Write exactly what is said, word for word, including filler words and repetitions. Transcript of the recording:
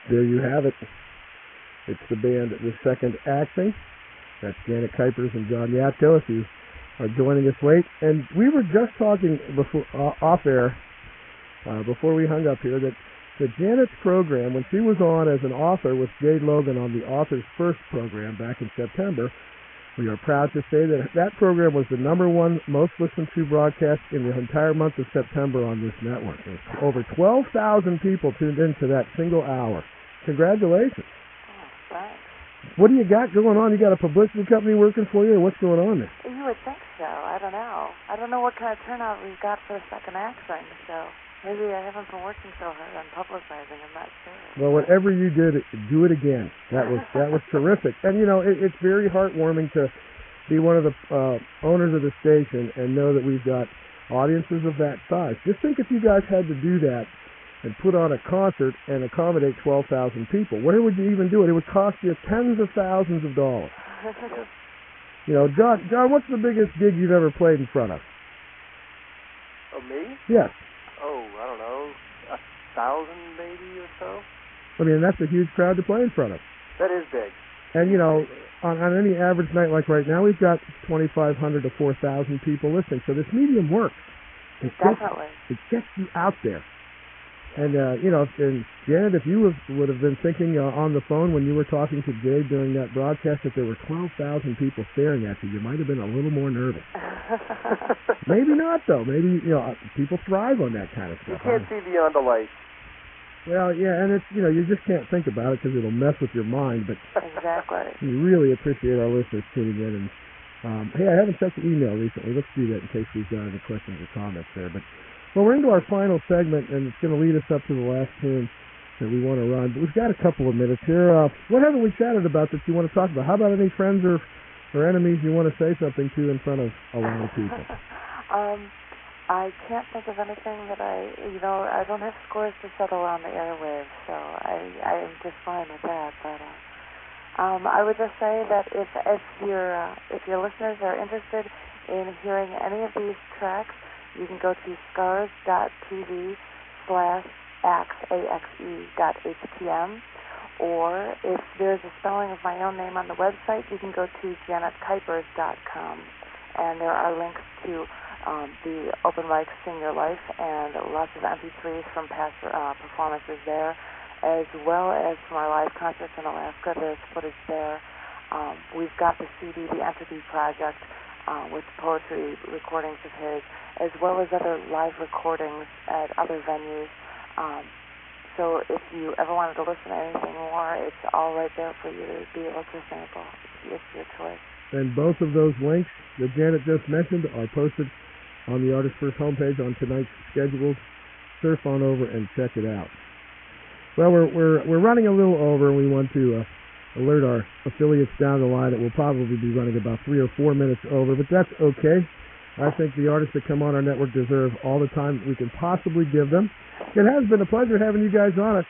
There you have it. It's the band The Second Acting. That's Janet Kuipers and John Yatko, if you are joining us late. And we were just talking before uh, off air, uh, before we hung up here, that, that Janet's program, when she was on as an author with Jade Logan on the Author's First program back in September, we are proud to say that that program was the number one most listened to broadcast in the entire month of September on this network. Over twelve thousand people tuned into that single hour. Congratulations. Oh, thanks. What do you got going on? You got a publicity company working for you, or what's going on there? You would think so. I don't know. I don't know what kind of turnout we've got for the second act thing, so maybe I haven't been working so hard on publicizing. I'm not sure. Well, whatever you did, do it again. That was that was terrific. And, you know, it, it's very heartwarming to be one of the uh, owners of the station and know that we've got audiences of that size. Just think if you guys had to do that and put on a concert and accommodate twelve thousand people. Where would you even do it? It would cost you tens of thousands of dollars. You know, John, John, what's the biggest gig you've ever played in front of? Oh, me? Yes. Oh, I don't know, a thousand maybe or so. I mean, that's a huge crowd to play in front of. That is big. And, you know, on, on any average night like right now, we've got twenty-five hundred to four thousand people listening. So this medium works. It Definitely. Gets, it gets you out there. And, uh, you know, and Janet, if you have, would have been thinking uh, on the phone when you were talking to Jay during that broadcast that there were twelve thousand people staring at you, you might have been a little more nervous. Maybe not, though. Maybe, you know, people thrive on that kind of You stuff. can't see beyond the lights. Well, yeah, and it's, you know, you just can't think about it because it'll mess with your mind, but Exactly. we really appreciate our listeners tuning in. And, um, hey, I haven't checked the email recently. Let's do that in case we've got any questions or comments there. But Well, we're into our final segment, and it's going to lead us up to the last tune that we want to run. But we've got a couple of minutes here. Uh, what haven't we chatted about that you want to talk about? How about any friends or, or enemies you want to say something to in front of a lot of people? um, I can't think of anything that I, you know, I don't have scores to settle on the airwaves, so I, I am just fine with that. But uh, um, I would just say that if if your uh, if your listeners are interested in hearing any of these tracks, you can go to scars.tv slash axe, A X E dot H T M, or if there's a spelling of my own name on the website, you can go to janet kuipers dot com, and there are links to um, the open mic Sing Your Life and lots of M P threes from past uh, performances there, as well as from our live concerts in Alaska. There's footage there. Um, we've got the C D, the Entity Project, uh, with poetry recordings of his, as well as other live recordings at other venues. Um, so if you ever wanted to listen to anything more, it's all right there for you to be able to sample. It's your choice. And both of those links that Janet just mentioned are posted on the Artist First homepage on tonight's schedules. Surf on over and check it out. Well, we're we're we're running a little over, and we want to uh, alert our affiliates down the line that we'll probably be running about three or four minutes over, but that's okay. I think the artists that come on our network deserve all the time we can possibly give them. It has been a pleasure having you guys on.